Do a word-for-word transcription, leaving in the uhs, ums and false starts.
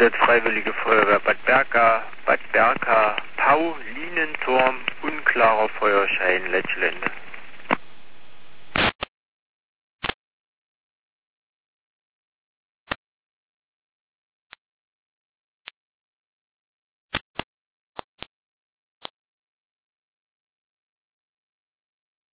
Einsatz Freiwillige Feuerwehr Bad Berka, Bad Berka, Paulinenturm, unklarer Feuerschein, Letschlende.